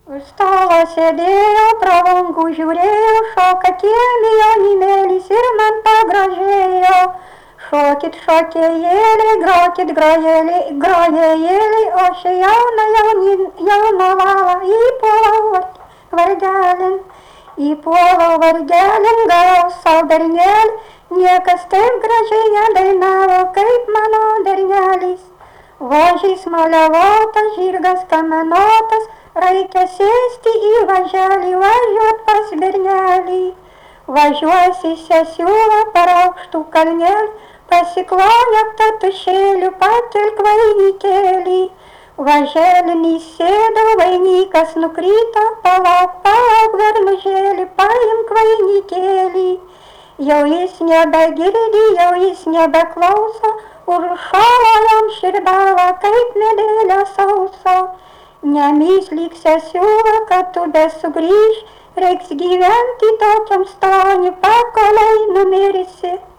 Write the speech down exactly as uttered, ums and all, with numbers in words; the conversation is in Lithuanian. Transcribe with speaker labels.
Speaker 1: Už stalo sėdėjo, pro langų žiūrėjo, šoka kiemijonimelis ir man pagražėjo. Šokit šokėjėliai, grokit grojėliai, grojėjėliai, o šį jauną jaunin, jauną valą įpuolau vargelin. Įpuolau vargelin, gavau savo bernelį, niekas taip gražiai nedainavo, kaip mano bernelis. Vožys maliavotas, žirgas kamenotas, reikia sėsti į važelį, važiuot pas bernelį. Važiuosi sesiūlą per aukštų kalnelį, pasiklojak tatušėlių, pakelk vainikėlį. Važelin įsėdau, vainikas nukrito, palauk, palauk, vernužėlį, paimk vainikėlį. Jau jis nebegirdi, jau jis nebeklauso, užšalo jam širdalą, kaip medėlio sauso. Nemyslyk sesiūla, kad tu besugrįš, reiks gyventi tokiam stoniui, pakoliai numirsi.